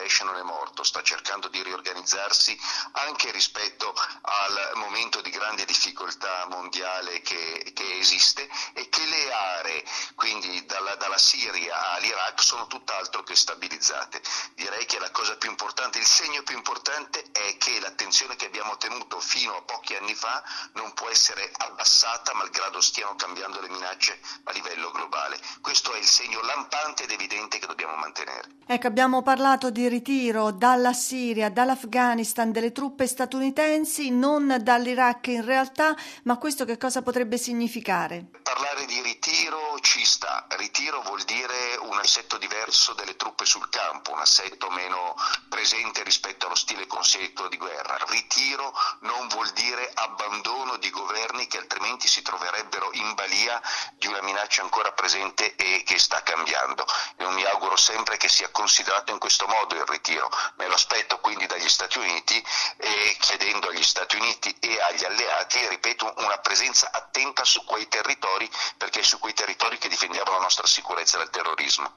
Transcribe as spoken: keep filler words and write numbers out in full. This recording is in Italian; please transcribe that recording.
Daesh non è morto, sta cercando di riorganizzarsi anche rispetto al momento di grande difficoltà mondiale che, che esiste, e che le aree, quindi dalla, dalla Siria all'Iraq, sono tutt'altro che stabilizzate. Direi che la cosa più importante, il segno più importante è che l'attenzione che abbiamo tenuto fino a pochi anni fa non può essere abbassata malgrado stiano cambiando le minacce a livello globale. Questo è il segno lampante ed evidente che dobbiamo mantenere. Ecco, abbiamo parlato di ritiro dalla Siria, dall'Afghanistan delle truppe statunitensi, non dall'Iraq in realtà, ma questo che cosa potrebbe significare? Parlare di ritiro ci sta, ritiro vuol dire un assetto diverso delle truppe sul campo, un assetto meno presente rispetto allo stile consueto di guerra. Ritiro non vuol dire abbandono di governi che altrimenti si troverebbero in balia di una minaccia ancora presente e che sta cambiando. Io mi auguro sempre che sia considerato in questo modo il ritiro, me lo aspetto quindi dagli Stati Uniti, e chiedendo agli Stati Uniti e agli alleati, ripeto, una presenza attenta su quei territori, perché è su quei territori che difendiamo la nostra sicurezza dal terrorismo.